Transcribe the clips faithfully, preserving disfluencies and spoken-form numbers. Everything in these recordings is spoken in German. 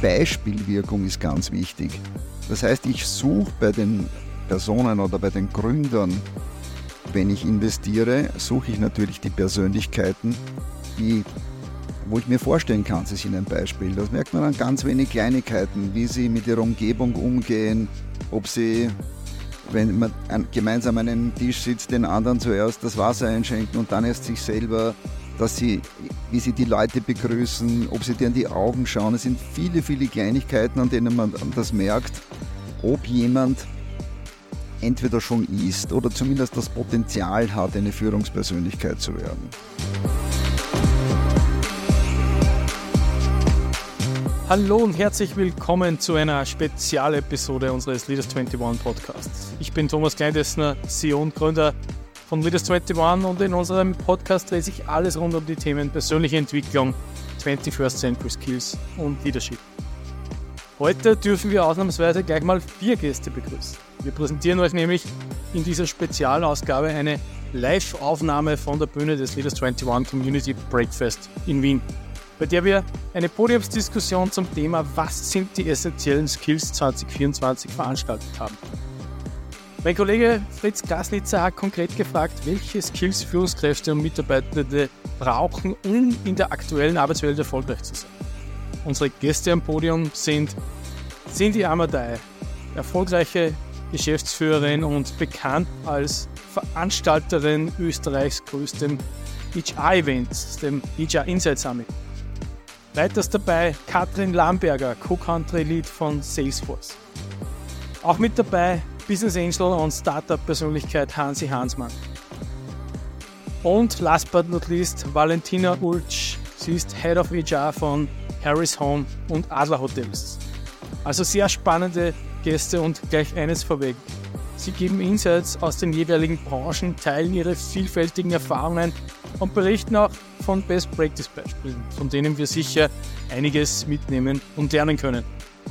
Beispielwirkung ist ganz wichtig. Das heißt, ich suche bei den Personen oder bei den Gründern, wenn ich investiere, suche ich natürlich die Persönlichkeiten, die, wo ich mir vorstellen kann, sie sind ein Beispiel. Das merkt man an ganz wenig Kleinigkeiten, wie sie mit ihrer Umgebung umgehen, ob sie, wenn man an, gemeinsam an einem Tisch sitzt, den anderen zuerst das Wasser einschenken und dann erst sich selber, dass sie, wie sie die Leute begrüßen, ob sie dir in die Augen schauen. Es sind viele, viele Kleinigkeiten, an denen man das merkt, ob jemand entweder schon ist oder zumindest das Potenzial hat, eine Führungspersönlichkeit zu werden. Hallo und herzlich willkommen zu einer Spezialepisode unseres Leaders einundzwanzig Podcasts. Ich bin Thomas Kleindessner, C E O und Gründer von Leaders einundzwanzig und in unserem Podcast dreht sich alles rund um die Themen persönliche Entwicklung, twenty-first Century Skills und Leadership. Heute dürfen wir ausnahmsweise gleich mal vier Gäste begrüßen. Wir präsentieren euch nämlich in dieser Spezialausgabe eine Live-Aufnahme von der Bühne des Leaders einundzwanzig Community Breakfast in Wien, bei der wir eine Podiumsdiskussion zum Thema "Was sind die essentiellen Skills zwanzig vierundzwanzig" veranstaltet haben. Mein Kollege Fritz Gaslitzer hat konkret gefragt, welche Skills Führungskräfte und Mitarbeitende brauchen, um in der aktuellen Arbeitswelt erfolgreich zu sein. Unsere Gäste am Podium sind Cindy Amadei, erfolgreiche Geschäftsführerin und bekannt als Veranstalterin Österreichs größtem H R-Events, dem H R Insight Summit. Weiters dabei Katrin Lamberger, Co-Country-Lead von Salesforce. Auch mit dabei Business Angel und Startup-Persönlichkeit Hansi Hansmann. Und last but not least Valentina Ulc, sie ist Head of H R von Harris Home und Adler Hotels. Also sehr spannende Gäste und gleich eines vorweg. Sie geben Insights aus den jeweiligen Branchen, teilen ihre vielfältigen Erfahrungen und berichten auch von Best-Practice-Beispielen, von denen wir sicher einiges mitnehmen und lernen können.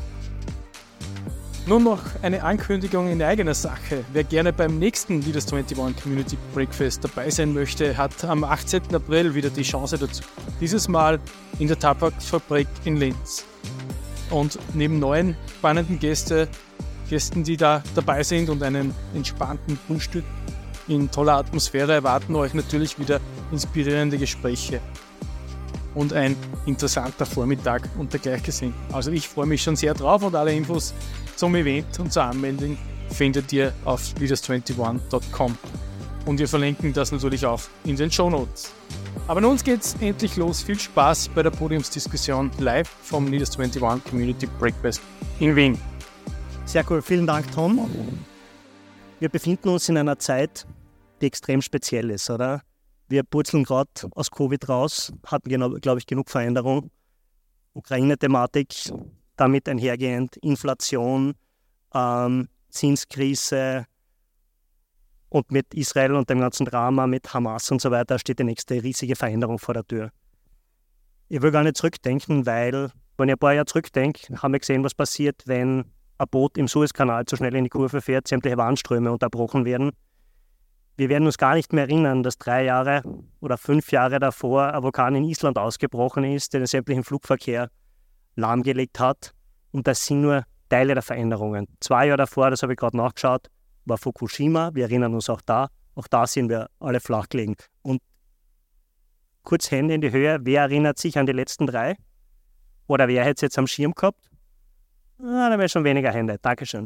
Nun noch eine Ankündigung in eigener Sache. Wer gerne beim nächsten Leaders einundzwanzig Community Breakfast dabei sein möchte, hat am achtzehnten April wieder die Chance dazu. Dieses Mal in der Tabakfabrik in Linz. Und neben neuen spannenden Gäste, Gästen, die da dabei sind und einen entspannten Frühstück in toller Atmosphäre, erwarten euch natürlich wieder inspirierende Gespräche und ein interessanter Vormittag unter Gleichgesinnten. Also ich freue mich schon sehr drauf und alle Infos zum Event und zur Anmeldung findet ihr auf leaders einundzwanzig punkt com und wir verlinken das natürlich auch in den Shownotes. Aber nun geht's endlich los. Viel Spaß bei der Podiumsdiskussion live vom Leaders einundzwanzig Community Breakfast in Wien. Sehr cool, vielen Dank, Tom. Wir befinden uns in einer Zeit, die extrem speziell ist, oder? Wir purzeln gerade aus Covid raus, hatten, glaube ich, genug Veränderung. Ukraine-Thematik, damit einhergehend Inflation, ähm, Zinskrise und mit Israel und dem ganzen Drama, mit Hamas und so weiter, steht die nächste riesige Veränderung vor der Tür. Ich will gar nicht zurückdenken, weil, wenn ich ein paar Jahre zurückdenke, haben wir gesehen, was passiert, wenn ein Boot im Suezkanal zu schnell in die Kurve fährt, sämtliche Warnströme unterbrochen werden. Wir werden uns gar nicht mehr erinnern, dass drei Jahre oder fünf Jahre davor ein Vulkan in Island ausgebrochen ist, der den sämtlichen Flugverkehr lahmgelegt hat. Und das sind nur Teile der Veränderungen. Zwei Jahre davor, das habe ich gerade nachgeschaut, war Fukushima. Wir erinnern uns auch da. Auch da sind wir alle flach gelegen. Und kurz Hände in die Höhe, wer erinnert sich an die letzten drei? Oder wer hätte es jetzt am Schirm gehabt? Ah, da wäre schon weniger Hände. Dankeschön.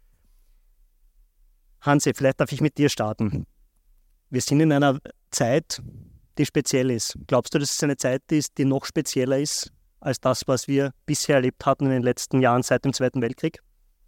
Hansi, vielleicht darf ich mit dir starten. Wir sind in einer Zeit, die speziell ist. Glaubst du, dass es eine Zeit ist, die noch spezieller ist als das, was wir bisher erlebt hatten in den letzten Jahren seit dem Zweiten Weltkrieg?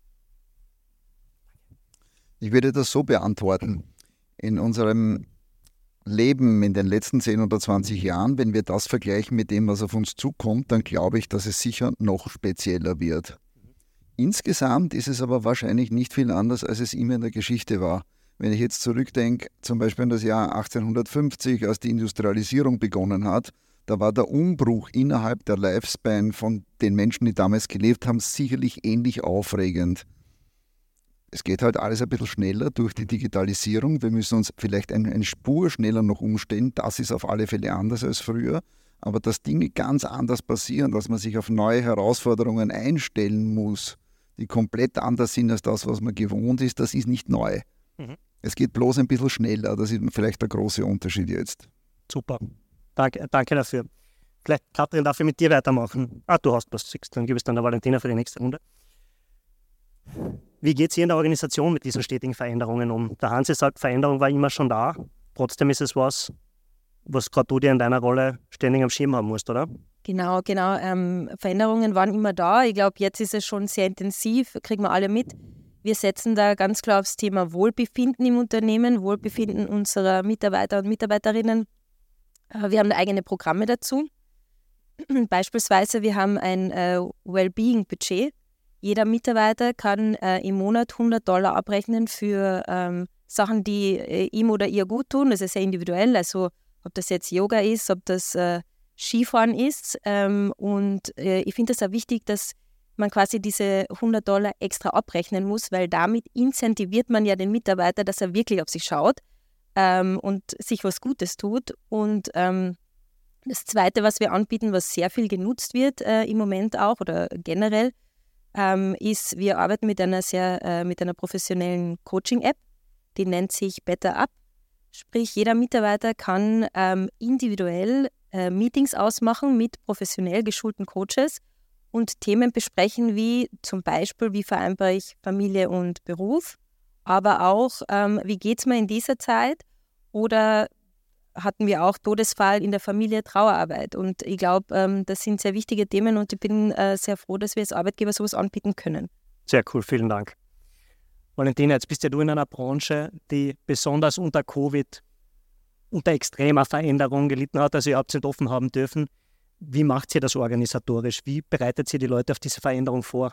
Ich würde das so beantworten. In unserem Leben in den letzten zehn oder zwanzig Jahren, wenn wir das vergleichen mit dem, was auf uns zukommt, dann glaube ich, dass es sicher noch spezieller wird. Insgesamt ist es aber wahrscheinlich nicht viel anders, als es immer in der Geschichte war. Wenn ich jetzt zurückdenke, zum Beispiel an das Jahr achtzehnhundertfünfzig, als die Industrialisierung begonnen hat, da war der Umbruch innerhalb der Lifespan von den Menschen, die damals gelebt haben, sicherlich ähnlich aufregend. Es geht halt alles ein bisschen schneller durch die Digitalisierung. Wir müssen uns vielleicht eine, eine Spur schneller noch umstellen. Das ist auf alle Fälle anders als früher. Aber dass Dinge ganz anders passieren, dass man sich auf neue Herausforderungen einstellen muss, die komplett anders sind als das, was man gewohnt ist, das ist nicht neu. Mhm. Es geht bloß ein bisschen schneller. Das ist vielleicht der große Unterschied jetzt. Super. Danke, danke dafür. Vielleicht, Katrin, darf ich mit dir weitermachen? Ah, du hast was, dann gebe ich es dann der Valentina für die nächste Runde. Wie geht es hier in der Organisation mit diesen stetigen Veränderungen um? Der Hansi sagt, Veränderung war immer schon da. Trotzdem ist es was, was gerade du dir in deiner Rolle ständig am Schirm haben musst, oder? Genau, genau. Ähm, Veränderungen waren immer da. Ich glaube, jetzt ist es schon sehr intensiv, kriegen wir alle mit. Wir setzen da ganz klar aufs Thema Wohlbefinden im Unternehmen, Wohlbefinden unserer Mitarbeiter und Mitarbeiterinnen. Äh, wir haben eigene Programme dazu. Beispielsweise, wir haben ein äh, Wellbeing-Budget. Jeder Mitarbeiter kann äh, im Monat hundert Dollar abrechnen für ähm, Sachen, die äh, ihm oder ihr gut tun. Das ist sehr individuell, also ob das jetzt Yoga ist, ob das äh, Skifahren ist. Ähm, und äh, ich finde es auch wichtig, dass man quasi diese hundert Dollar extra abrechnen muss, weil damit incentiviert man ja den Mitarbeiter, dass er wirklich auf sich schaut ähm, und sich was Gutes tut. Und ähm, das Zweite, was wir anbieten, was sehr viel genutzt wird äh, im Moment auch oder generell, ähm, ist, wir arbeiten mit einer sehr äh, mit einer professionellen Coaching-App, die nennt sich Better Up. Sprich, jeder Mitarbeiter kann ähm, individuell äh, Meetings ausmachen mit professionell geschulten Coaches und Themen besprechen, wie zum Beispiel, wie vereinbare ich Familie und Beruf, aber auch, ähm, wie geht es mir in dieser Zeit oder hatten wir auch Todesfall in der Familie, Trauerarbeit. Und ich glaube, ähm, das sind sehr wichtige Themen und ich bin äh, sehr froh, dass wir als Arbeitgeber sowas anbieten können. Sehr cool, vielen Dank. Valentina, jetzt bist ja du in einer Branche, die besonders unter Covid unter extremer Veränderung gelitten hat. Also ihr habt es nicht offen haben dürfen. Wie macht ihr das organisatorisch? Wie bereitet ihr die Leute auf diese Veränderung vor?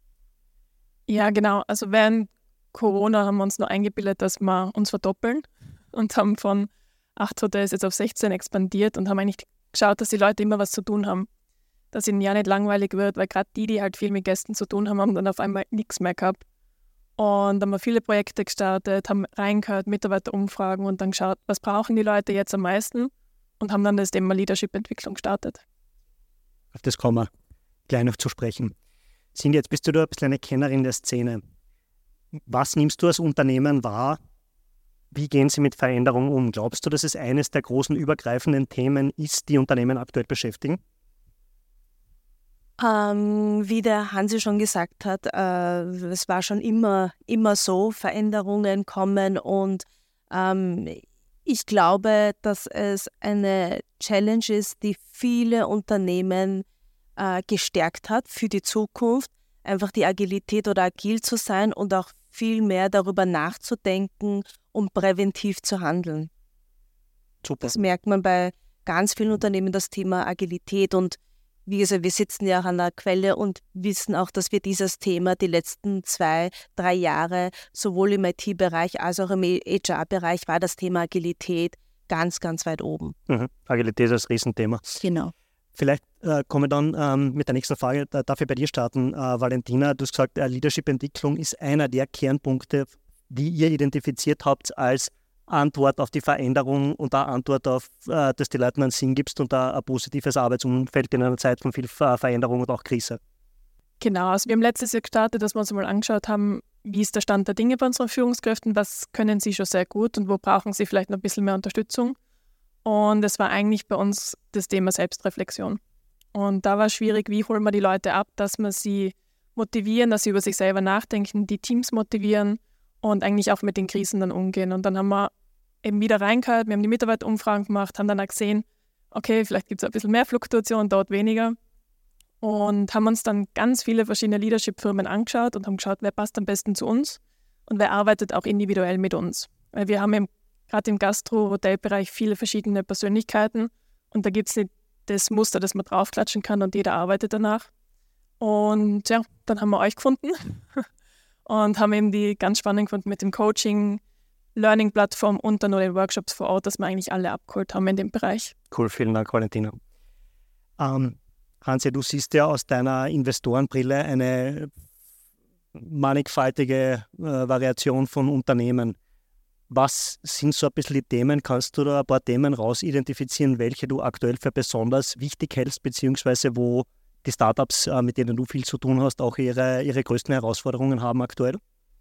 Ja, genau. Also während Corona haben wir uns nur eingebildet, dass wir uns verdoppeln und haben von acht Hotels jetzt auf sechzehn expandiert und haben eigentlich geschaut, dass die Leute immer was zu tun haben. Dass ihnen ja nicht langweilig wird, weil gerade die, die halt viel mit Gästen zu tun haben, haben dann auf einmal nichts mehr gehabt. Und dann haben wir viele Projekte gestartet, haben reingehört, Mitarbeiterumfragen und dann geschaut, was brauchen die Leute jetzt am meisten und haben dann das Thema Leadership-Entwicklung gestartet. Auf das kommen wir gleich noch zu sprechen. Cindy, jetzt bist du da ein bisschen eine Kennerin der Szene. Was nimmst du als Unternehmen wahr? Wie gehen Sie mit Veränderungen um? Glaubst du, dass es eines der großen übergreifenden Themen ist, die Unternehmen aktuell beschäftigen? Ähm, wie der Hansi schon gesagt hat, äh, es war schon immer, immer so, Veränderungen kommen und ähm, ich glaube, dass es eine Challenge ist, die viele Unternehmen äh, gestärkt hat für die Zukunft, einfach die Agilität oder agil zu sein und auch viel mehr darüber nachzudenken, um präventiv zu handeln. Super. Das merkt man bei ganz vielen Unternehmen, das Thema Agilität. Und wie gesagt, wir sitzen ja an der Quelle und wissen auch, dass wir dieses Thema die letzten zwei, drei Jahre sowohl im I T-Bereich als auch im H R-Bereich war das Thema Agilität ganz, ganz weit oben. Mhm. Agilität ist das Riesenthema. Genau. Vielleicht äh, komme ich dann ähm, mit der nächsten Frage. Da darf ich bei dir starten, äh, Valentina. Du hast gesagt, äh, Leadership-Entwicklung ist einer der Kernpunkte, die ihr identifiziert habt als Antwort auf die Veränderung und eine Antwort auf, äh, dass die Leuten einen Sinn gibst und ein positives Arbeitsumfeld in einer Zeit von viel Ver- Veränderung und auch Krise. Genau, also wir haben letztes Jahr gestartet, dass wir uns mal angeschaut haben, wie ist der Stand der Dinge bei unseren Führungskräften, was können sie schon sehr gut und wo brauchen sie vielleicht noch ein bisschen mehr Unterstützung. Und es war eigentlich bei uns das Thema Selbstreflexion. Und da war es schwierig, wie holen wir die Leute ab, dass wir sie motivieren, dass sie über sich selber nachdenken, die Teams motivieren und eigentlich auch mit den Krisen dann umgehen. Und dann haben wir eben wieder reingehört, wir haben die Mitarbeiterumfragen gemacht, haben dann auch gesehen, okay, vielleicht gibt es ein bisschen mehr Fluktuation, dort weniger. Und haben uns dann ganz viele verschiedene Leadership-Firmen angeschaut und haben geschaut, wer passt am besten zu uns und wer arbeitet auch individuell mit uns. Weil wir haben gerade im Gastro-Hotelbereich viele verschiedene Persönlichkeiten und da gibt es nicht das Muster, das man draufklatschen kann und jeder arbeitet danach. Und ja, dann haben wir euch gefunden und haben eben die ganz spannend gefunden mit dem Coaching, Learning-Plattform und dann noch den Workshops vor Ort, dass wir eigentlich alle abgeholt haben in dem Bereich. Cool, vielen Dank, Valentina. Ähm, Hansi, du siehst ja aus deiner Investorenbrille eine mannigfaltige äh, Variation von Unternehmen. Was sind so ein bisschen die Themen? Kannst du da ein paar Themen rausidentifizieren, welche du aktuell für besonders wichtig hältst, beziehungsweise wo die Startups, äh, mit denen du viel zu tun hast, auch ihre, ihre größten Herausforderungen haben aktuell?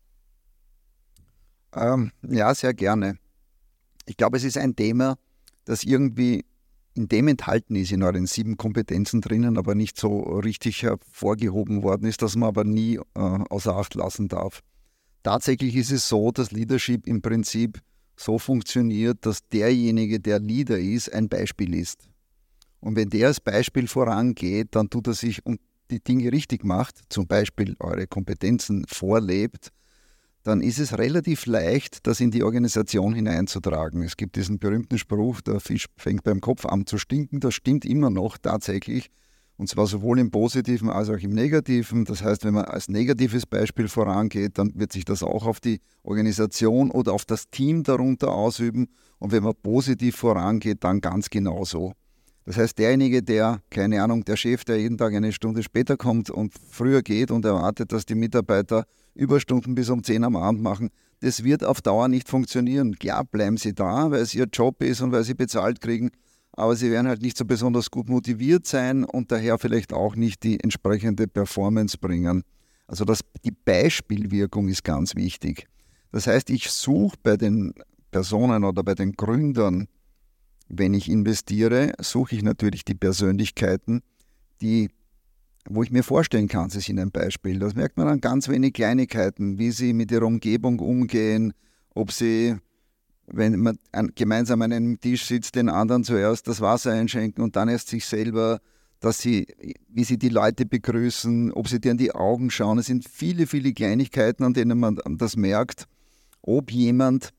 Ähm, ja, sehr gerne. Ich glaube, es ist ein Thema, das irgendwie in dem enthalten ist, in euren sieben Kompetenzen drinnen, aber nicht so richtig hervorgehoben worden ist, dass man aber nie äh, außer Acht lassen darf. Tatsächlich ist es so, dass Leadership im Prinzip so funktioniert, dass derjenige, der Leader ist, ein Beispiel ist. Und wenn der als Beispiel vorangeht, dann tut er sich und die Dinge richtig macht, zum Beispiel eure Kompetenzen vorlebt, dann ist es relativ leicht, das in die Organisation hineinzutragen. Es gibt diesen berühmten Spruch, der Fisch fängt beim Kopf an zu stinken. Das stimmt immer noch tatsächlich. Und zwar sowohl im Positiven als auch im Negativen. Das heißt, wenn man als negatives Beispiel vorangeht, dann wird sich das auch auf die Organisation oder auf das Team darunter ausüben. Und wenn man positiv vorangeht, dann ganz genauso. Das heißt, derjenige, der, keine Ahnung, der Chef, der jeden Tag eine Stunde später kommt und früher geht und erwartet, dass die Mitarbeiter Überstunden bis um zehn am Abend machen, das wird auf Dauer nicht funktionieren. Klar bleiben sie da, weil es ihr Job ist und weil sie bezahlt kriegen, aber sie werden halt nicht so besonders gut motiviert sein und daher vielleicht auch nicht die entsprechende Performance bringen. Also das, die Beispielwirkung ist ganz wichtig. Das heißt, ich suche bei den Personen oder bei den Gründern, wenn ich investiere, suche ich natürlich die Persönlichkeiten, die, wo ich mir vorstellen kann, sie sind ein Beispiel. Das merkt man an ganz wenig Kleinigkeiten, wie sie mit ihrer Umgebung umgehen, ob sie, wenn man an, gemeinsam an einem Tisch sitzt, den anderen zuerst das Wasser einschenken und dann erst sich selber, dass sie, wie sie die Leute begrüßen, ob sie dir in die Augen schauen. Es sind viele, viele Kleinigkeiten, an denen man das merkt, ob jemand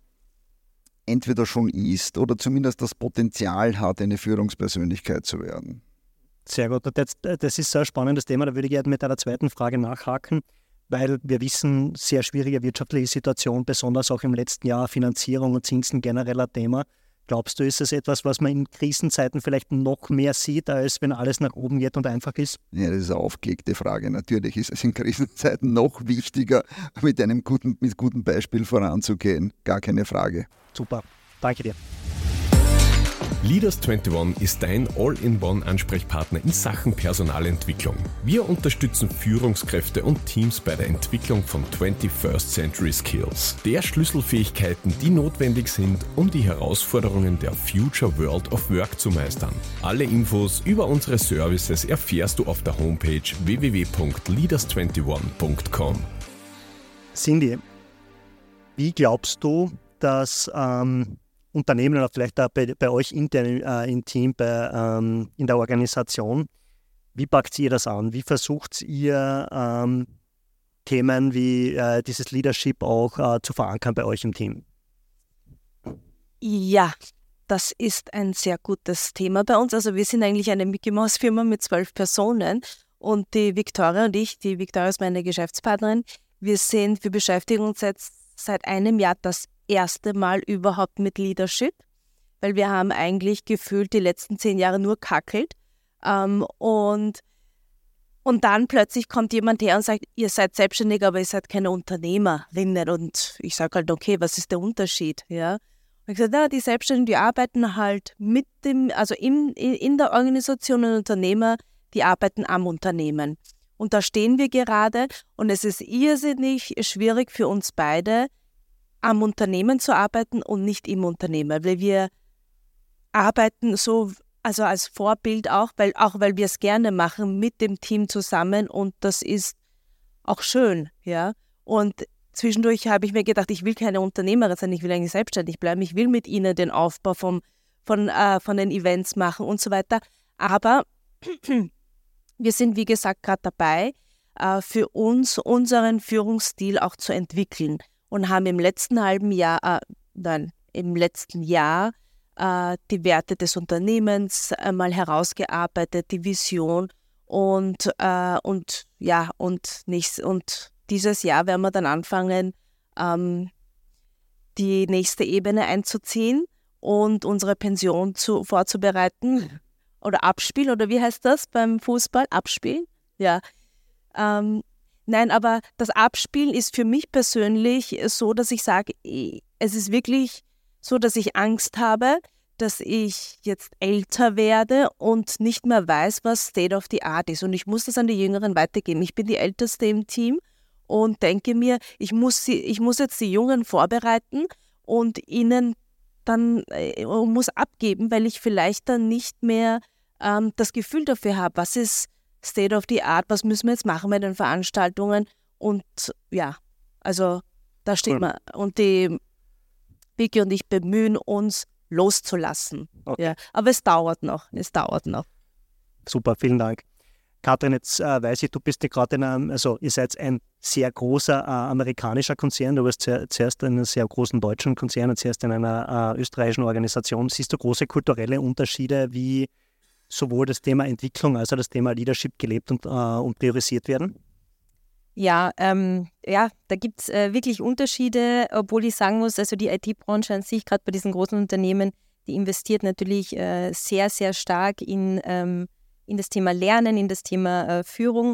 entweder schon ist oder zumindest das Potenzial hat, eine Führungspersönlichkeit zu werden. Sehr gut. Das, das ist ein spannendes Thema. Da würde ich gerne mit einer zweiten Frage nachhaken, weil wir wissen, sehr schwierige wirtschaftliche Situation, besonders auch im letzten Jahr, Finanzierung und Zinsen generell ein Thema. Glaubst du, ist das etwas, was man in Krisenzeiten vielleicht noch mehr sieht, als wenn alles nach oben geht und einfach ist? Ja, das ist eine aufgelegte Frage. Natürlich ist es in Krisenzeiten noch wichtiger, mit einem guten, mit gutem Beispiel voranzugehen. Gar keine Frage. Super, danke dir. Leaders einundzwanzig ist dein All-in-One-Ansprechpartner in Sachen Personalentwicklung. Wir unterstützen Führungskräfte und Teams bei der Entwicklung von twenty-first Century Skills, der Schlüsselfähigkeiten, die notwendig sind, um die Herausforderungen der Future World of Work zu meistern. Alle Infos über unsere Services erfährst du auf der Homepage w w w punkt leaders einundzwanzig punkt com. Cindy, wie glaubst du, dass ähm, Unternehmen oder vielleicht auch bei, bei euch intern äh, im Team, bei, ähm, in der Organisation, wie packt ihr das an? Wie versucht ihr ähm, Themen wie äh, dieses Leadership auch äh, zu verankern bei euch im Team? Ja, das ist ein sehr gutes Thema bei uns. Also wir sind eigentlich eine Mickey-Maus-Firma mit zwölf Personen und die Victoria und ich, die Victoria ist meine Geschäftspartnerin, wir sind, wir beschäftigen uns jetzt seit einem Jahr das erste Mal überhaupt mit Leadership, weil wir haben eigentlich gefühlt die letzten zehn Jahre nur kackelt ähm, und, und dann plötzlich kommt jemand her und sagt, ihr seid selbstständig, aber ihr seid keine Unternehmerinnen und ich sage halt, okay, was ist der Unterschied? Ja? Und ich sage, ja, die Selbstständigen, die arbeiten halt mit dem, also in, in der Organisation und Unternehmer, die arbeiten am Unternehmen. Und da stehen wir gerade und es ist irrsinnig schwierig für uns beide, am Unternehmen zu arbeiten und nicht im Unternehmen, weil wir arbeiten so, also als Vorbild auch, weil, auch weil wir es gerne machen mit dem Team zusammen und das ist auch schön, ja. Und zwischendurch habe ich mir gedacht, ich will keine Unternehmerin sein, ich will eigentlich selbstständig bleiben, ich will mit ihnen den Aufbau vom, von, äh, von den Events machen und so weiter, aber wir sind, wie gesagt, gerade dabei, äh, für uns unseren Führungsstil auch zu entwickeln. Und haben im letzten halben Jahr, äh, nein, im letzten Jahr äh, die Werte des Unternehmens einmal herausgearbeitet, die Vision und, äh, und ja, und, nächst, und dieses Jahr werden wir dann anfangen, ähm, die nächste Ebene einzuziehen und unsere Pension zu, vorzubereiten oder Abspiel, oder wie heißt das beim Fußball? Abspiel? Ja. Ähm, Nein, aber das Abspielen ist für mich persönlich so, dass ich sage, es ist wirklich so, dass ich Angst habe, dass ich jetzt älter werde und nicht mehr weiß, was State of the Art ist. Und ich muss das an die Jüngeren weitergeben. Ich bin die Älteste im Team und denke mir, ich muss, sie, ich muss jetzt die Jungen vorbereiten und ihnen dann äh, muss abgeben, weil ich vielleicht dann nicht mehr ähm, das Gefühl dafür habe, was ist State of the Art, was müssen wir jetzt machen bei den Veranstaltungen. Und ja, also da steht Cool. man. Und die Vicky und ich bemühen uns, loszulassen. Okay. Ja, aber es dauert noch, es dauert noch. Super, vielen Dank. Katrin, jetzt äh, weiß ich, du bist ja gerade in einem, also ihr seid ein sehr großer äh, amerikanischer Konzern, du warst zuer- zuerst in einem sehr großen deutschen Konzern und zuerst in einer äh, österreichischen Organisation. Siehst du große kulturelle Unterschiede, wie sowohl das Thema Entwicklung als auch das Thema Leadership gelebt und, äh, und priorisiert werden? Ja, ähm, ja, da gibt es äh, wirklich Unterschiede, obwohl ich sagen muss, also die I T-Branche an sich, gerade bei diesen großen Unternehmen, die investiert natürlich äh, sehr, sehr stark in, ähm, in das Thema Lernen, in das Thema äh, Führung.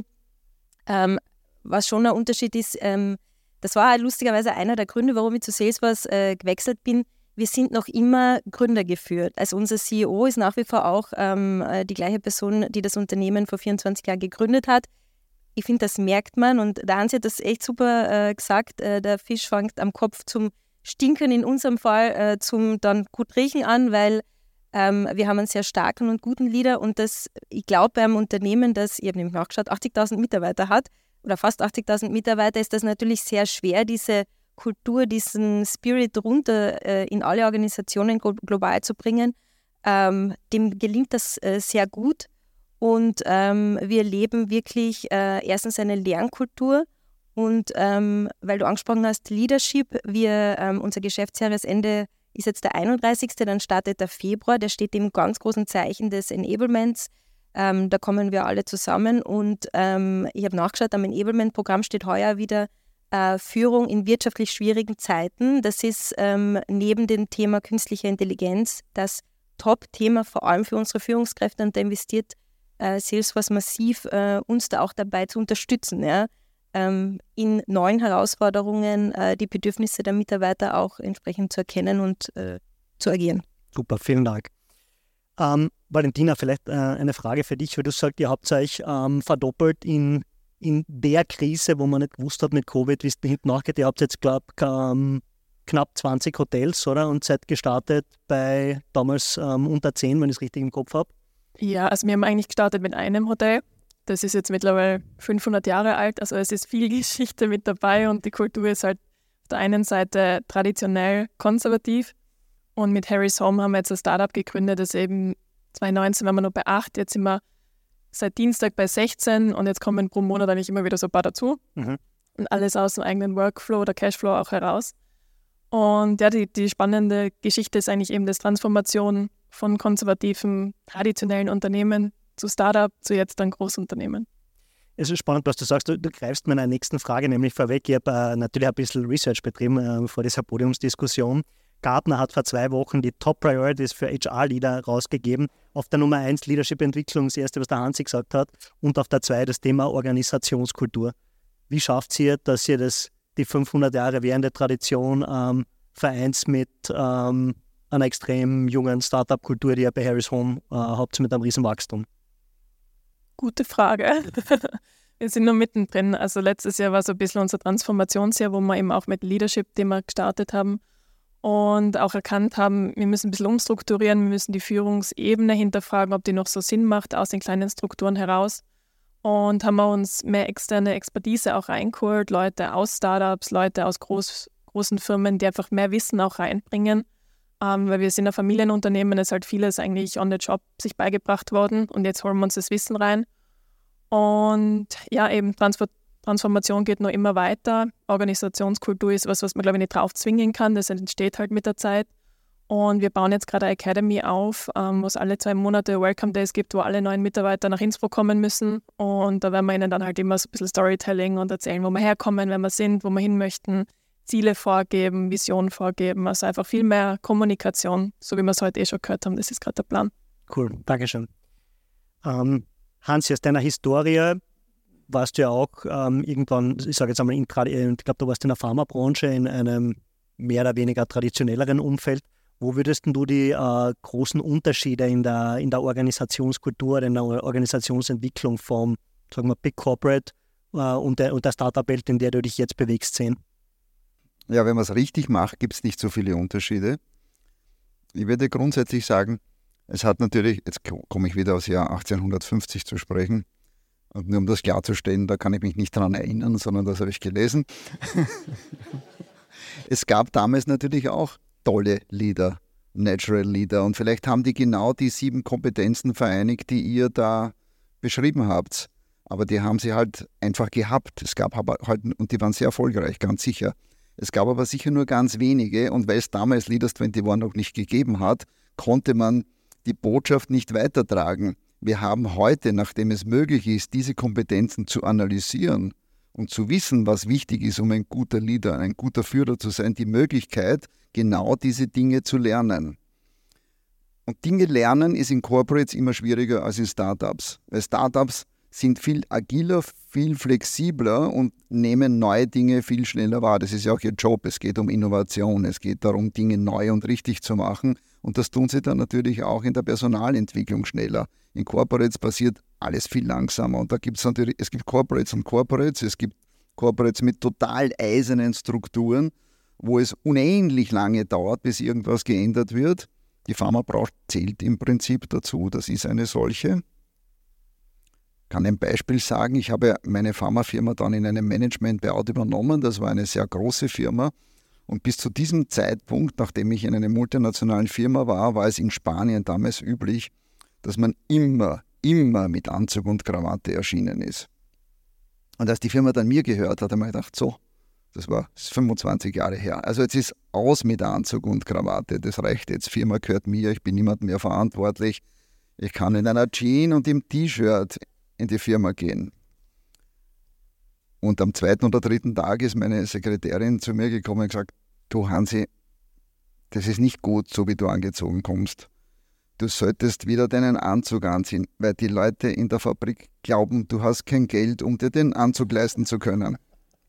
Ähm, was schon ein Unterschied ist, ähm, das war halt lustigerweise einer der Gründe, warum ich zu Salesforce äh, gewechselt bin. Wir sind noch immer Gründer geführt. Also unser C E O ist nach wie vor auch ähm, äh, die gleiche Person, die das Unternehmen vor vierundzwanzig Jahren gegründet hat. Ich finde, das merkt man und der Hansi hat das echt super äh, gesagt, äh, der Fisch fängt am Kopf zum Stinken, in unserem Fall äh, zum dann gut riechen an, weil ähm, wir haben einen sehr starken und guten Leader und das, ich glaube, bei einem Unternehmen, das, ich habe nämlich nachgeschaut, achtzigtausend Mitarbeiter hat oder fast achtzigtausend Mitarbeiter, ist das natürlich sehr schwer, diese Kultur, diesen Spirit runter äh, in alle Organisationen glo- global zu bringen. Ähm, dem gelingt das äh, sehr gut. Und ähm, wir leben wirklich äh, erstens eine Lernkultur und ähm, weil du angesprochen hast, Leadership, wir, ähm, unser Geschäftsjahresende ist jetzt der einunddreißigste, dann startet der Februar, der steht im ganz großen Zeichen des Enablements. Ähm, da kommen wir alle zusammen und ähm, ich habe nachgeschaut, am Enablement-Programm steht heuer wieder äh, Führung in wirtschaftlich schwierigen Zeiten. Das ist ähm, neben dem Thema künstliche Intelligenz das Top-Thema, vor allem für unsere Führungskräfte und da investiert Äh, Salesforce massiv äh, uns da auch dabei zu unterstützen, ja? ähm, in neuen Herausforderungen äh, die Bedürfnisse der Mitarbeiter auch entsprechend zu erkennen und äh, zu agieren. Super, vielen Dank. Ähm, Valentina, vielleicht äh, eine Frage für dich, weil du sagst, ihr habt euch ähm, verdoppelt in, in der Krise, wo man nicht gewusst hat mit Covid, wie es hinten nachgeht. Ihr habt jetzt, glaube ich, ähm, knapp zwanzig Hotels, oder? Und seid gestartet bei damals ähm, unter zehn, wenn ich es richtig im Kopf habe. Ja, also wir haben eigentlich gestartet mit einem Hotel. Das ist jetzt mittlerweile fünfhundert Jahre alt. Also es ist viel Geschichte mit dabei und die Kultur ist halt auf der einen Seite traditionell konservativ. Und mit Harry's Home haben wir jetzt ein Startup gegründet, das eben zwanzig neunzehn waren wir noch bei acht, jetzt sind wir seit Dienstag bei sechzehn und jetzt kommen pro Monat eigentlich immer wieder so ein paar dazu. Mhm. Und alles aus dem eigenen Workflow oder Cashflow auch heraus. Und ja, die, die spannende Geschichte ist eigentlich eben das Transformation von konservativen, traditionellen Unternehmen zu Startup, zu jetzt dann Großunternehmen. Es ist spannend, was du sagst. Du, du greifst meiner nächsten Frage nämlich vorweg. Ich habe äh, natürlich ein bisschen Research betrieben äh, vor dieser Podiumsdiskussion. Gartner hat vor zwei Wochen die Top Priorities für H R-Leader rausgegeben. Auf der Nummer eins Leadership-Entwicklung, das erste, was der Hansi gesagt hat. Und auf der zwei das Thema Organisationskultur. Wie schafft ihr, dass ihr das, die fünfhundert Jahre währende Tradition ähm, vereint mit ähm, einer extrem jungen Startup-Kultur, die ihr bei Harry's Home äh, habt, mit einem riesen Wachstum? Gute Frage. Wir sind noch mittendrin. Also letztes Jahr war so ein bisschen unser Transformationsjahr, wo wir eben auch mit Leadership-Thema gestartet haben und auch erkannt haben, wir müssen ein bisschen umstrukturieren, wir müssen die Führungsebene hinterfragen, ob die noch so Sinn macht aus den kleinen Strukturen heraus. Und haben wir uns mehr externe Expertise auch reingeholt, Leute aus Startups, Leute aus groß, großen Firmen, die einfach mehr Wissen auch reinbringen. Ähm, weil wir sind ein Familienunternehmen, ist halt vieles eigentlich on the job sich beigebracht worden und jetzt holen wir uns das Wissen rein. Und ja, eben Transfer- Transformation geht noch immer weiter. Organisationskultur ist was, was man, glaube ich, nicht drauf zwingen kann. Das entsteht halt mit der Zeit. Und wir bauen jetzt gerade eine Academy auf, ähm, wo es alle zwei Monate Welcome Days gibt, wo alle neuen Mitarbeiter nach Innsbruck kommen müssen. Und da werden wir ihnen dann halt immer so ein bisschen Storytelling und erzählen, wo wir herkommen, wer wir sind, wo wir hin möchten. Ziele vorgeben, Visionen vorgeben, also einfach viel mehr Kommunikation, so wie wir es heute eh schon gehört haben, das ist gerade der Plan. Cool, Dankeschön. Ähm, Hansi, aus deiner Historie warst du ja auch ähm, irgendwann, ich sage jetzt einmal, in, grad, ich glaube, du warst in der Pharmabranche in einem mehr oder weniger traditionelleren Umfeld. Wo würdest du die äh, großen Unterschiede in der, in der Organisationskultur, in der Organisationsentwicklung vom, sagen wir, Big Corporate äh, und der, und der Startup-Welt, in der du dich jetzt bewegst, sehen? Ja, wenn man es richtig macht, gibt es nicht so viele Unterschiede. Ich würde grundsätzlich sagen, es hat natürlich, jetzt komme ich wieder aus Jahr achtzehnhundertfünfzig zu sprechen, und nur um das klarzustellen, da kann ich mich nicht daran erinnern, sondern das habe ich gelesen. Es gab damals natürlich auch tolle Leader, Natural Leader, und vielleicht haben die genau die sieben Kompetenzen vereinigt, die ihr da beschrieben habt. Aber die haben sie halt einfach gehabt. Es gab aber halt, und die waren sehr erfolgreich, ganz sicher. Es gab aber sicher nur ganz wenige, und weil es damals Leaders einundzwanzig noch nicht gegeben hat, konnte man die Botschaft nicht weitertragen. Wir haben heute, nachdem es möglich ist, diese Kompetenzen zu analysieren und zu wissen, was wichtig ist, um ein guter Leader, ein guter Führer zu sein, die Möglichkeit, genau diese Dinge zu lernen. Und Dinge lernen ist in Corporates immer schwieriger als in Startups. Weil Startups sind viel agiler, viel flexibler und nehmen neue Dinge viel schneller wahr. Das ist ja auch ihr Job. Es geht um Innovation. Es geht darum, Dinge neu und richtig zu machen. Und das tun sie dann natürlich auch in der Personalentwicklung schneller. In Corporates passiert alles viel langsamer. Und da gibt es natürlich, es gibt Corporates und Corporates. Es gibt Corporates mit total eisernen Strukturen, wo es unendlich lange dauert, bis irgendwas geändert wird. Die Pharmabranche zählt im Prinzip dazu. Das ist eine solche. Ich kann ein Beispiel sagen. Ich habe meine Pharmafirma dann in einem Management-Buyout übernommen. Das war eine sehr große Firma. Und bis zu diesem Zeitpunkt, nachdem ich in einer multinationalen Firma war, war es in Spanien damals üblich, dass man immer, immer mit Anzug und Krawatte erschienen ist. Und als die Firma dann mir gehört hat, habe ich mir gedacht, so, das war fünfundzwanzig Jahre her. Also jetzt ist aus mit Anzug und Krawatte. Das reicht jetzt. Firma gehört mir, ich bin niemand mehr verantwortlich. Ich kann in einer Jeans und im T-Shirt in die Firma gehen. Und am zweiten oder dritten Tag ist meine Sekretärin zu mir gekommen und gesagt, du Hansi, das ist nicht gut, so wie du angezogen kommst. Du solltest wieder deinen Anzug anziehen, weil die Leute in der Fabrik glauben, du hast kein Geld, um dir den Anzug leisten zu können.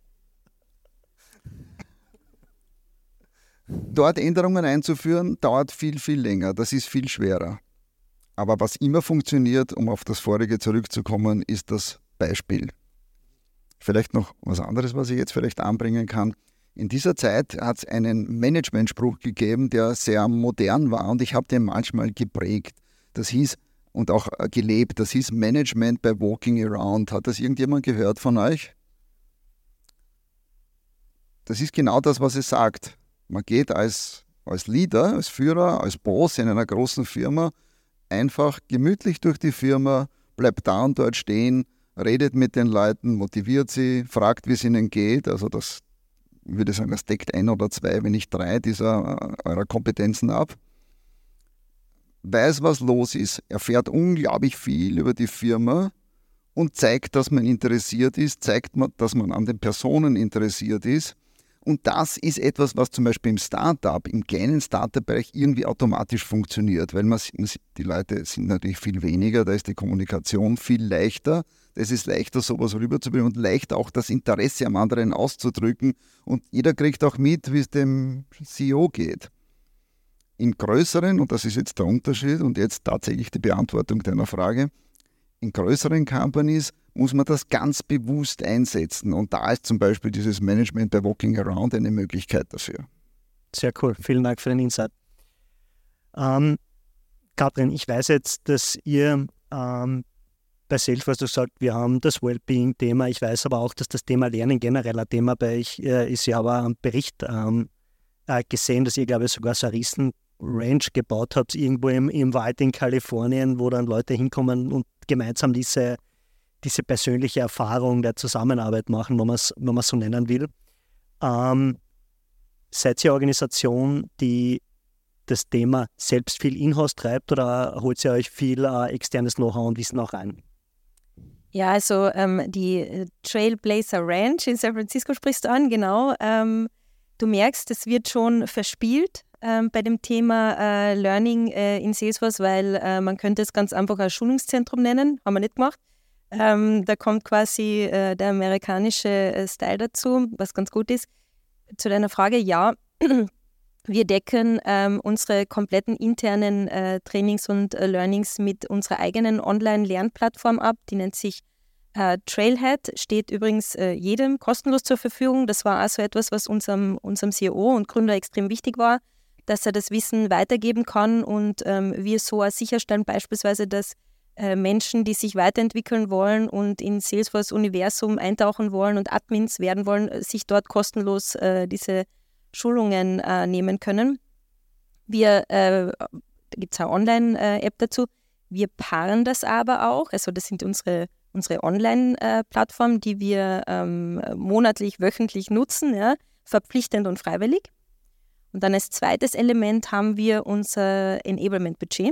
Dort Änderungen einzuführen, dauert viel, viel länger. Das ist viel schwerer. Aber was immer funktioniert, um auf das Vorige zurückzukommen, ist das Beispiel. Vielleicht noch was anderes, was ich jetzt vielleicht anbringen kann. In dieser Zeit hat es einen Managementspruch gegeben, der sehr modern war, und ich habe den manchmal geprägt. Das hieß, und auch gelebt, das hieß Management by Walking Around. Hat das irgendjemand gehört von euch? Das ist genau das, was es sagt. Man geht als, als Leader, als Führer, als Boss in einer großen Firma einfach gemütlich durch die Firma, bleibt da und dort stehen, redet mit den Leuten, motiviert sie, fragt, wie es ihnen geht. Also das, ich würde sagen, das deckt ein oder zwei, wenn nicht drei dieser eurer Kompetenzen ab. Weiß, was los ist, erfährt unglaublich viel über die Firma und zeigt, dass man interessiert ist, zeigt, dass man an den Personen interessiert ist. Und das ist etwas, was zum Beispiel im Startup, im kleinen Startup-Bereich irgendwie automatisch funktioniert, weil man, die Leute sind natürlich viel weniger, da ist die Kommunikation viel leichter, es ist leichter, sowas rüberzubringen und leichter auch das Interesse am anderen auszudrücken, und jeder kriegt auch mit, wie es dem C E O geht. In größeren, und das ist jetzt der Unterschied und jetzt tatsächlich die Beantwortung deiner Frage, in größeren Companies muss man das ganz bewusst einsetzen. Und da ist zum Beispiel dieses Management by Walking Around eine Möglichkeit dafür. Sehr cool. Vielen Dank für den Insight. Ähm, Katrin, ich weiß jetzt, dass ihr ähm, bei Salesforce, du sagst, wir haben das Wellbeing-Thema. Ich weiß aber auch, dass das Thema Lernen generell ein Thema bei euch äh, ist. Ich habe einen Bericht ähm, äh, gesehen, dass ihr, glaube ich, sogar so eine riesen Ranch gebaut habt, irgendwo im, im Wald in Kalifornien, wo dann Leute hinkommen und gemeinsam diese, diese persönliche Erfahrung der Zusammenarbeit machen, wenn man es wenn man so nennen will. Ähm, seid ihr eine Organisation, die das Thema selbst viel in-house treibt, oder holt ihr euch viel äh, externes Know-how und Wissen auch rein? Ja, also ähm, die Trailblazer Ranch in San Francisco sprichst du an, genau. Ähm, du merkst, es wird schon verspielt ähm, bei dem Thema äh, Learning äh, in Salesforce, weil äh, man könnte es ganz einfach als Schulungszentrum nennen, haben wir nicht gemacht. Ähm, da kommt quasi äh, der amerikanische äh, Style dazu, was ganz gut ist. Zu deiner Frage, ja, Wir decken ähm, unsere kompletten internen äh, Trainings und äh, Learnings mit unserer eigenen Online-Lernplattform ab. Die nennt sich äh, Trailhead, steht übrigens äh, jedem kostenlos zur Verfügung. Das war also etwas, was unserem, unserem C E O und Gründer extrem wichtig war, dass er das Wissen weitergeben kann und ähm, wir so auch sicherstellen beispielsweise, dass äh, Menschen, die sich weiterentwickeln wollen und in Salesforce-Universum eintauchen wollen und Admins werden wollen, sich dort kostenlos äh, diese Schulungen äh, nehmen können. Wir, äh, da gibt es eine Online-App dazu. Wir paaren das aber auch. Also das sind unsere, unsere Online-Plattformen, die wir ähm, monatlich, wöchentlich nutzen, ja, verpflichtend und freiwillig. Und dann als zweites Element haben wir unser Enablement-Budget.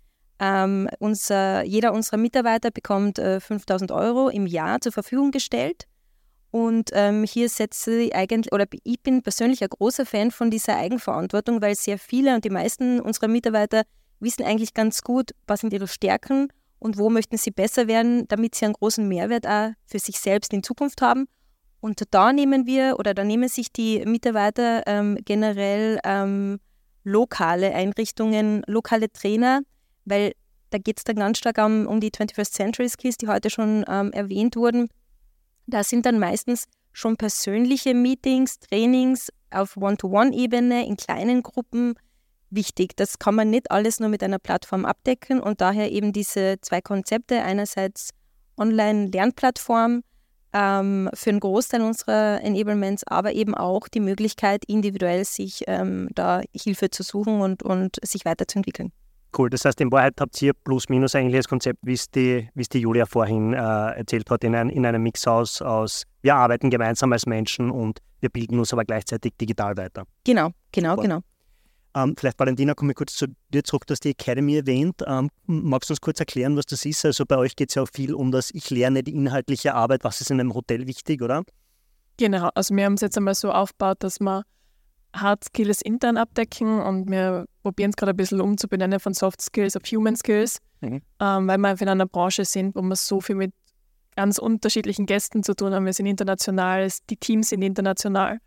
Ähm, unser, jeder unserer Mitarbeiter bekommt äh, fünftausend Euro im Jahr zur Verfügung gestellt. Und ähm, hier setze ich eigentlich, oder ich bin persönlich ein großer Fan von dieser Eigenverantwortung, weil sehr viele und die meisten unserer Mitarbeiter wissen eigentlich ganz gut, was sind ihre Stärken und wo möchten sie besser werden, damit sie einen großen Mehrwert auch für sich selbst in Zukunft haben. Und da nehmen wir oder da nehmen sich die Mitarbeiter ähm, generell ähm, lokale Einrichtungen, lokale Trainer, weil da geht es dann ganz stark um, um die twenty-first Century Skills, die heute schon ähm, erwähnt wurden. Da sind dann meistens schon persönliche Meetings, Trainings auf One-to-One-Ebene in kleinen Gruppen wichtig. Das kann man nicht alles nur mit einer Plattform abdecken und daher eben diese zwei Konzepte. Einerseits Online-Lernplattform ähm, für einen Großteil unserer Enablements, aber eben auch die Möglichkeit, individuell sich ähm, da Hilfe zu suchen und, und sich weiterzuentwickeln. Cool, das heißt, in Wahrheit habt ihr plus minus eigentlich das Konzept, wie es die, wie es die Julia vorhin äh, erzählt hat, in, ein, in einem Mix aus, aus, wir arbeiten gemeinsam als Menschen und wir bilden uns aber gleichzeitig digital weiter. Genau, genau, Super. genau. Ähm, vielleicht, Valentina, komme ich kurz zu dir zurück, du hast die Academy erwähnt. Ähm, magst du uns kurz erklären, was das ist? Also bei euch geht es ja auch viel um das Ich lerne, die inhaltliche Arbeit. Was ist in einem Hotel wichtig, oder? Genau, also wir haben es jetzt einmal so aufgebaut, dass wir Hard Skills intern abdecken und wir probieren es gerade ein bisschen umzubenennen von Soft Skills auf Human Skills, mhm. ähm, weil wir einfach in einer Branche sind, wo wir so viel mit ganz unterschiedlichen Gästen zu tun haben. Wir sind international, die Teams sind international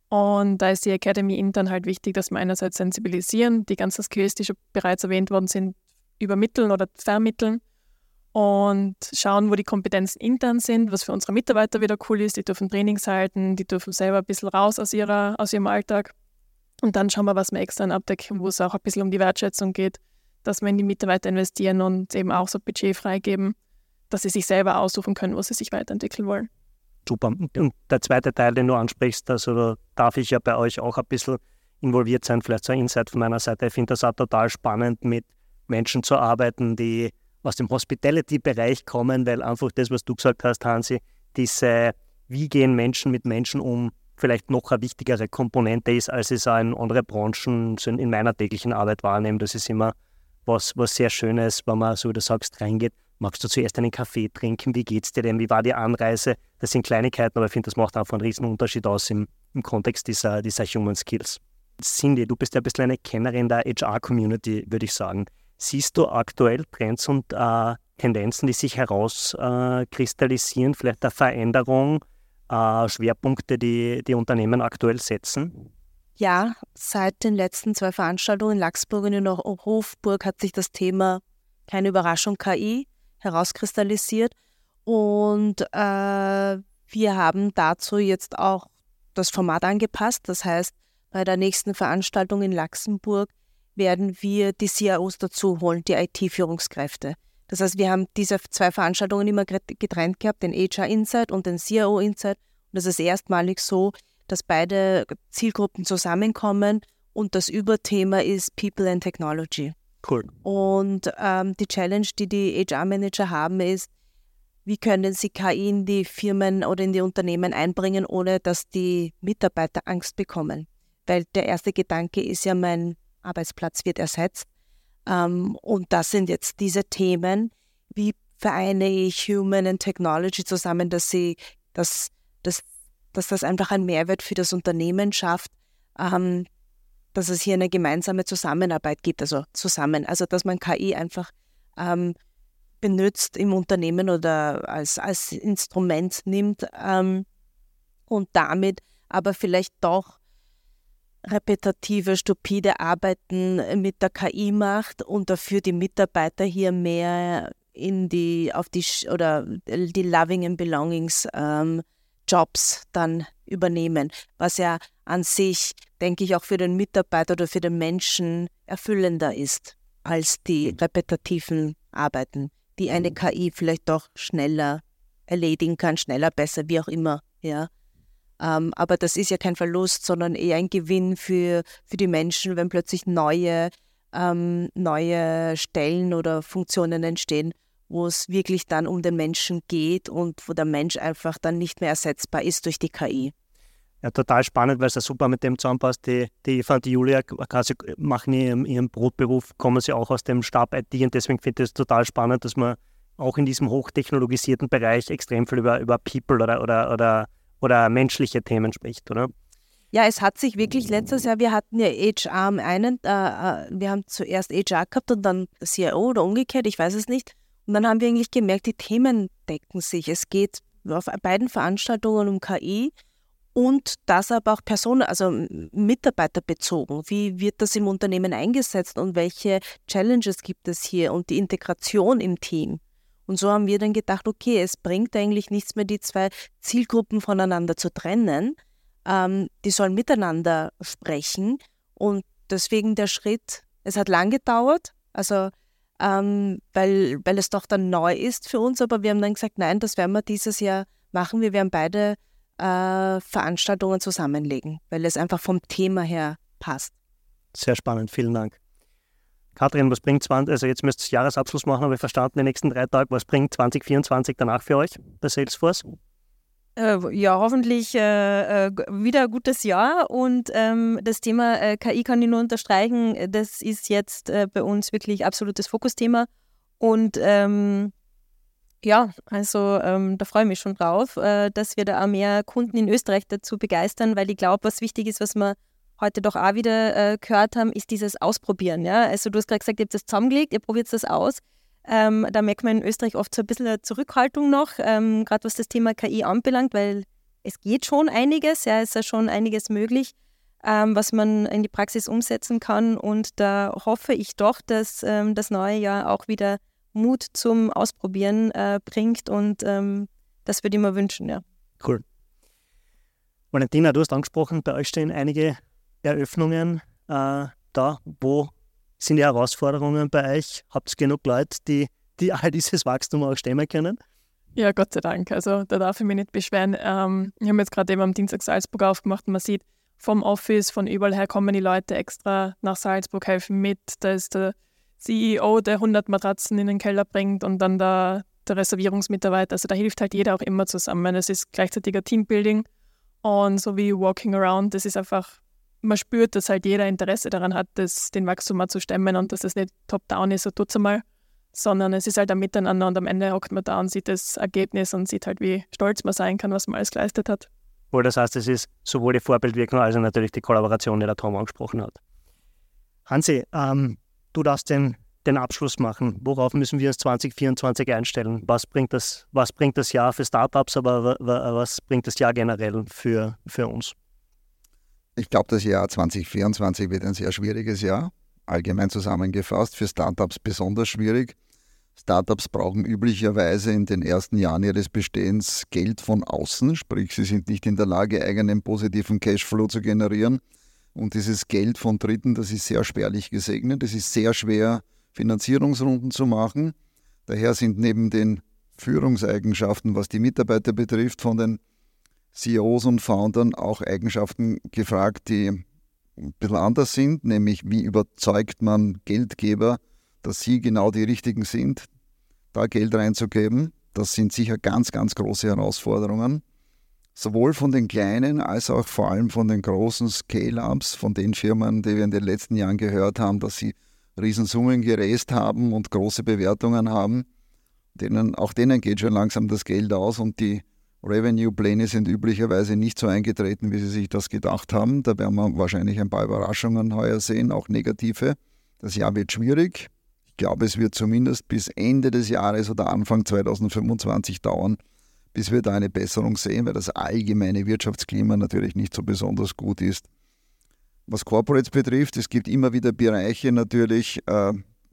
und da ist die Academy intern halt wichtig, dass wir einerseits sensibilisieren, die ganzen Skills, die schon bereits erwähnt worden sind, übermitteln oder vermitteln und schauen, wo die Kompetenzen intern sind, was für unsere Mitarbeiter wieder cool ist. Die dürfen Trainings halten, die dürfen selber ein bisschen raus aus, ihrer, aus ihrem Alltag. Und dann schauen wir, was wir extern abdecken, wo es auch ein bisschen um die Wertschätzung geht, dass wir in die Mitarbeiter investieren und eben auch so Budget freigeben, dass sie sich selber aussuchen können, wo sie sich weiterentwickeln wollen. Super. Und der zweite Teil, den du ansprichst, also da darf ich ja bei euch auch ein bisschen involviert sein, vielleicht so ein Insight von meiner Seite. Ich finde das auch total spannend, mit Menschen zu arbeiten, die aus dem Hospitality-Bereich kommen, weil einfach das, was du gesagt hast, Hansi, diese, wie gehen Menschen mit Menschen um, vielleicht noch eine wichtigere Komponente ist, als es auch in andere Branchen in meiner täglichen Arbeit wahrnehme. Das ist immer was, was sehr Schönes, wenn man, so wie du sagst, reingeht. Magst du zuerst einen Kaffee trinken? Wie geht's dir denn? Wie war die Anreise? Das sind Kleinigkeiten, aber ich finde, das macht einfach einen riesen Unterschied aus im, im Kontext dieser, dieser Human Skills. Cindy, du bist ja ein bisschen eine Kennerin der H R-Community, würde ich sagen. Siehst du aktuell Trends und äh, Tendenzen, die sich herauskristallisieren, äh, vielleicht eine Veränderung, äh, Schwerpunkte, die die Unternehmen aktuell setzen? Ja, seit den letzten zwei Veranstaltungen in Laxburg und in Hofburg hat sich das Thema, keine Überraschung, K I herauskristallisiert. Und äh, wir haben dazu jetzt auch das Format angepasst. Das heißt, bei der nächsten Veranstaltung in Luxemburg werden wir die C I Os dazu holen, die I T-Führungskräfte. Das heißt, wir haben diese zwei Veranstaltungen immer getrennt gehabt, den H R Insight und den C I O Insight. Und das ist erstmalig so, dass beide Zielgruppen zusammenkommen und das Überthema ist People and Technology. Cool. Und ähm, die Challenge, die die H R-Manager haben, ist, wie können sie K I in die Firmen oder in die Unternehmen einbringen, ohne dass die Mitarbeiter Angst bekommen. Weil der erste Gedanke ist ja, mein Arbeitsplatz wird ersetzt. Ähm, und das sind jetzt diese Themen, wie vereine ich Human and Technology zusammen, dass sie, dass, dass, dass das einfach einen Mehrwert für das Unternehmen schafft, ähm, dass es hier eine gemeinsame Zusammenarbeit gibt, also zusammen, also dass man K I einfach ähm, benutzt im Unternehmen oder als, als Instrument nimmt ähm, und damit aber vielleicht doch repetitive, stupide Arbeiten mit der K I macht und dafür die Mitarbeiter hier mehr in die, auf die, oder die Loving and Belongings ähm, Jobs dann übernehmen, was ja an sich, denke ich, auch für den Mitarbeiter oder für den Menschen erfüllender ist als die repetitiven Arbeiten, die eine K I vielleicht doch schneller erledigen kann, schneller, besser, wie auch immer, ja. Ähm, aber das ist ja kein Verlust, sondern eher ein Gewinn für, für die Menschen, wenn plötzlich neue, ähm, neue Stellen oder Funktionen entstehen, wo es wirklich dann um den Menschen geht und wo der Mensch einfach dann nicht mehr ersetzbar ist durch die K I. Ja, total spannend, weil es ja super mit dem zusammenpasst. Die, die Eva und die Julia quasi machen ihren, ihren Brotberuf, kommen sie auch aus dem Stab I T und deswegen finde ich es total spannend, dass man auch in diesem hochtechnologisierten Bereich extrem viel über, über People oder, oder, oder, oder menschliche Themen spricht, oder? Ja, es hat sich wirklich letztes Jahr, wir hatten ja H R am einen, äh, wir haben zuerst H R gehabt und dann C I O oder umgekehrt, ich weiß es nicht. Und dann haben wir eigentlich gemerkt, die Themen decken sich. Es geht auf beiden Veranstaltungen um K I und das aber auch Personen, also mitarbeiterbezogen. Wie wird das im Unternehmen eingesetzt und welche Challenges gibt es hier und die Integration im Team? Und so haben wir dann gedacht, okay, es bringt eigentlich nichts mehr, die zwei Zielgruppen voneinander zu trennen. Ähm, die sollen miteinander sprechen und deswegen der Schritt, es hat lang gedauert, also ähm, weil, weil es doch dann neu ist für uns, aber wir haben dann gesagt, nein, das werden wir dieses Jahr machen. Wir werden beide äh, Veranstaltungen zusammenlegen, weil es einfach vom Thema her passt. Sehr spannend, vielen Dank. Katrin, was bringt zwanzig, also jetzt müsst ihr Jahresabschluss machen, habe ich verstanden, die nächsten drei Tage, was bringt zwanzig vierundzwanzig danach für euch bei Salesforce? Äh, ja, hoffentlich äh, äh, wieder ein gutes Jahr und ähm, das Thema äh, K I kann ich nur unterstreichen, das ist jetzt äh, bei uns wirklich absolutes Fokusthema und ähm, ja, also ähm, da freue ich mich schon drauf, äh, dass wir da auch mehr Kunden in Österreich dazu begeistern, weil ich glaube, was wichtig ist, was wir heute doch auch wieder äh, gehört haben, ist dieses Ausprobieren. Ja? Also du hast gerade gesagt, ihr habt das zusammengelegt, ihr probiert das aus. Ähm, da merkt man in Österreich oft so ein bisschen eine Zurückhaltung noch, ähm, gerade was das Thema K I anbelangt, weil es geht schon einiges, ja, es ist ja schon einiges möglich, ähm, was man in die Praxis umsetzen kann und da hoffe ich doch, dass ähm, das neue Jahr auch wieder Mut zum Ausprobieren äh, bringt und ähm, das würde ich mir wünschen, ja. Cool. Valentina, du hast angesprochen, bei euch stehen einige Eröffnungen äh, da. Wo sind die Herausforderungen bei euch? Habt ihr genug Leute, die, die all dieses Wachstum auch stemmen können? Ja, Gott sei Dank. Also da darf ich mich nicht beschweren. Ähm, wir haben jetzt gerade eben am Dienstag Salzburg aufgemacht und man sieht, vom Office, von überall her kommen die Leute extra nach Salzburg, helfen mit. Da ist der C E O, der hundert Matratzen in den Keller bringt und dann der, der Reservierungsmitarbeiter. Also da hilft halt jeder auch immer zusammen. Es ist gleichzeitiger Teambuilding und so wie Walking Around, das ist einfach, man spürt, dass halt jeder Interesse daran hat, das, den Wachstum mal zu stemmen und dass das nicht top-down ist, so tut's einmal, sondern es ist halt ein Miteinander und am Ende hockt man da und sieht das Ergebnis und sieht halt, wie stolz man sein kann, was man alles geleistet hat. Wohl, das heißt, es ist sowohl die Vorbildwirkung als auch natürlich die Kollaboration, die der Tom angesprochen hat. Hansi, ähm, du darfst den, den Abschluss machen. Worauf müssen wir uns zwanzig vierundzwanzig einstellen? Was bringt das, was bringt das Jahr für Startups, aber was bringt das Jahr generell für, für uns? Ich glaube, das Jahr zwanzig vierundzwanzig wird ein sehr schwieriges Jahr. Allgemein zusammengefasst, für Startups besonders schwierig. Startups brauchen üblicherweise in den ersten Jahren ihres Bestehens Geld von außen, sprich sie sind nicht in der Lage, eigenen positiven Cashflow zu generieren. Und dieses Geld von Dritten, das ist sehr spärlich gesegnet. Es ist sehr schwer, Finanzierungsrunden zu machen. Daher sind neben den Führungseigenschaften, was die Mitarbeiter betrifft, von den C E Os und Foundern auch Eigenschaften gefragt, die ein bisschen anders sind, nämlich wie überzeugt man Geldgeber, dass sie genau die Richtigen sind, da Geld reinzugeben. Das sind sicher ganz, ganz große Herausforderungen. Sowohl von den kleinen als auch vor allem von den großen Scale-Ups, von den Firmen, die wir in den letzten Jahren gehört haben, dass sie Riesensummen geraced haben und große Bewertungen haben. Denen, auch denen geht schon langsam das Geld aus und die Revenue-Pläne sind üblicherweise nicht so eingetreten, wie sie sich das gedacht haben. Da werden wir wahrscheinlich ein paar Überraschungen heuer sehen, auch negative. Das Jahr wird schwierig. Ich glaube, es wird zumindest bis Ende des Jahres oder Anfang zwanzig fünfundzwanzig dauern, bis wir da eine Besserung sehen, weil das allgemeine Wirtschaftsklima natürlich nicht so besonders gut ist. Was Corporates betrifft, es gibt immer wieder Bereiche natürlich äh,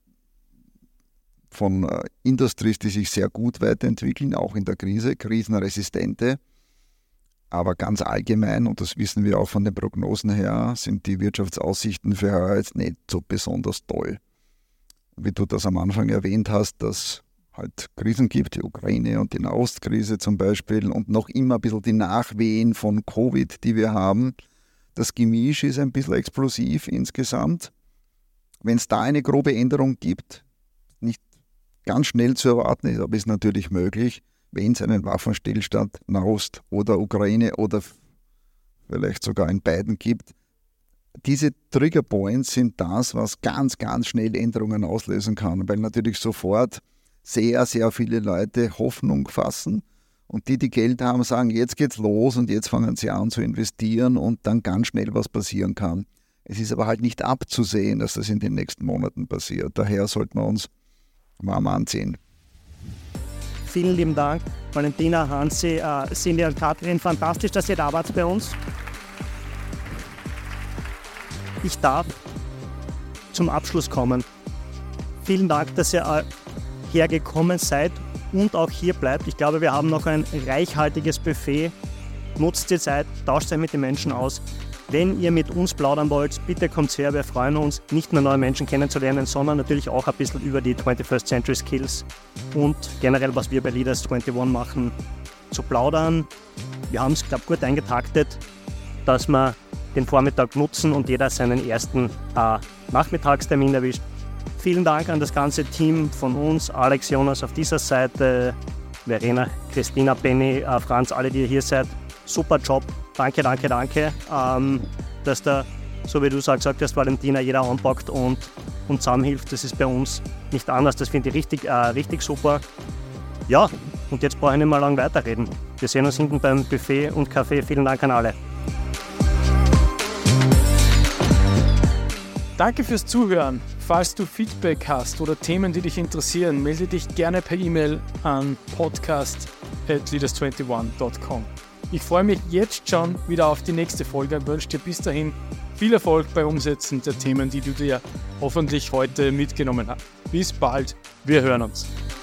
von äh, Industries, die sich sehr gut weiterentwickeln, auch in der Krise, krisenresistente. Aber ganz allgemein, und das wissen wir auch von den Prognosen her, sind die Wirtschaftsaussichten für heuer jetzt nicht so besonders toll. Wie du das am Anfang erwähnt hast, dass halt Krisen gibt, die Ukraine und die Nahostkrise zum Beispiel und noch immer ein bisschen die Nachwehen von Covid, die wir haben. Das Gemisch ist ein bisschen explosiv insgesamt. Wenn es da eine grobe Änderung gibt, nicht ganz schnell zu erwarten ist, aber ist natürlich möglich, wenn es einen Waffenstillstand Nahost oder Ukraine oder vielleicht sogar in beiden gibt. Diese Triggerpoints sind das, was ganz, ganz schnell Änderungen auslösen kann, weil natürlich sofort sehr, sehr viele Leute Hoffnung fassen und die, die Geld haben, sagen, jetzt geht's los und jetzt fangen sie an zu investieren und dann ganz schnell was passieren kann. Es ist aber halt nicht abzusehen, dass das in den nächsten Monaten passiert. Daher sollten wir uns warm anziehen. Vielen lieben Dank, Valentina, Hansi, äh, Cindy und Katrin. Fantastisch, dass ihr da wart bei uns. Ich darf zum Abschluss kommen. Vielen Dank, dass ihr hergekommen seid und auch hier bleibt. Ich glaube, wir haben noch ein reichhaltiges Buffet. Nutzt die Zeit, tauscht euch mit den Menschen aus. Wenn ihr mit uns plaudern wollt, bitte kommt her. Wir freuen uns, nicht nur neue Menschen kennenzulernen, sondern natürlich auch ein bisschen über die twenty-first Century Skills und generell, was wir bei Leaders einundzwanzig machen, zu plaudern. Wir haben es, glaube ich, gut eingetaktet, dass wir den Vormittag nutzen und jeder seinen ersten äh, Nachmittagstermin erwischt. Vielen Dank an das ganze Team von uns, Alex, Jonas auf dieser Seite, Verena, Christina, Benny, äh, Franz, alle, die hier seid. Super Job. Danke, danke, danke, ähm, dass da, so wie du es auch gesagt hast, Valentina, jeder anpackt und, und zusammenhilft. Das ist bei uns nicht anders. Das finde ich richtig, äh, richtig super. Ja, und jetzt brauche ich nicht mehr lange weiterreden. Wir sehen uns hinten beim Buffet und Kaffee. Vielen Dank an alle. Danke fürs Zuhören. Falls du Feedback hast oder Themen, die dich interessieren, melde dich gerne per E-Mail an podcast at leaders twenty-one dot com. Ich freue mich jetzt schon wieder auf die nächste Folge und wünsche dir bis dahin viel Erfolg beim Umsetzen der Themen, die du dir hoffentlich heute mitgenommen hast. Bis bald, wir hören uns.